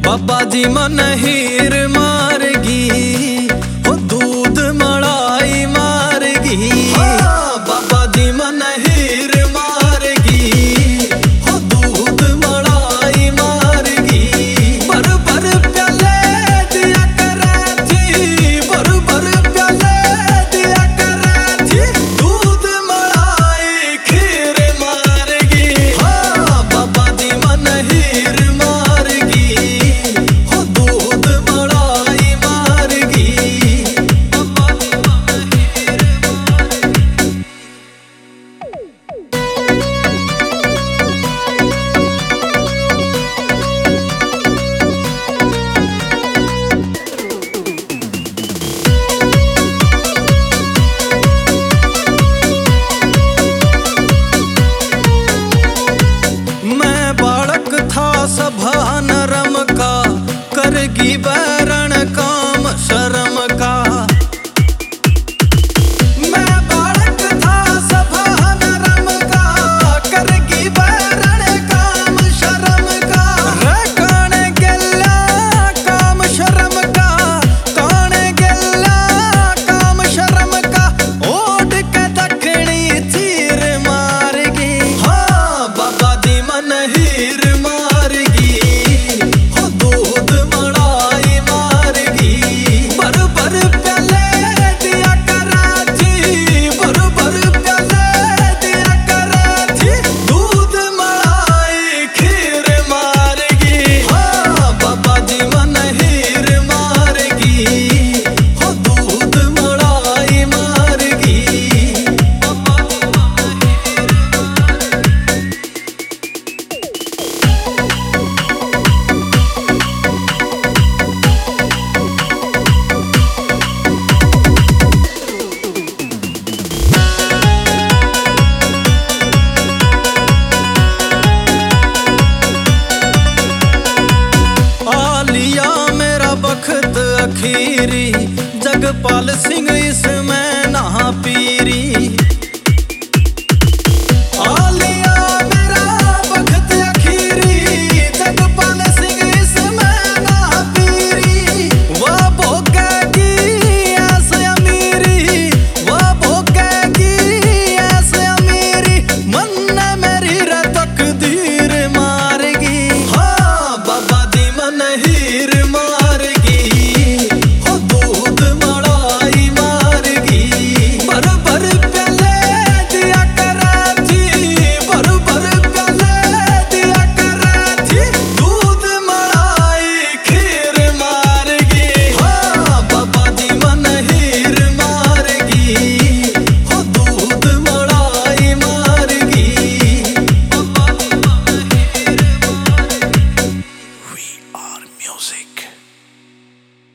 बाबा जी मन हीर मारगी, हो दूध मलाई मारगी। बाबा जी मन हीर मारगी, हो दूध मलाई मारगी। भर भर प्याले दिया करे थी, भर भर प्याले दिया करे थी। दूध मलाई खीर मारगी। बाबा जी मन हीर मारगी, हो दूध मलाई मारगी। बाबा जी मन हीर मारगी। मैं बालक था सभा नरम का, करगी बैरण काम शर्म का। मैं बालक था सभा नरम का, करगी बैरण काम शर्म का। कान गेला काम शर्म का, कान गेला काम शर्म का। ओढ़ के दखनी तीर मारगी। बाबा जी मन हीर मारगी, हो दूध मलाई मारगी। भर भर प्याले दिया करे थी, भर भर प्याले दिया करे थी। दूध मलाई खीर मारगी। बाबा जी मन हीर मारगी, हो दूध मलाई मारगी। बाबा जी मन हीर आलिया मेरा बखत अखीरी, जगपाल सिंह इस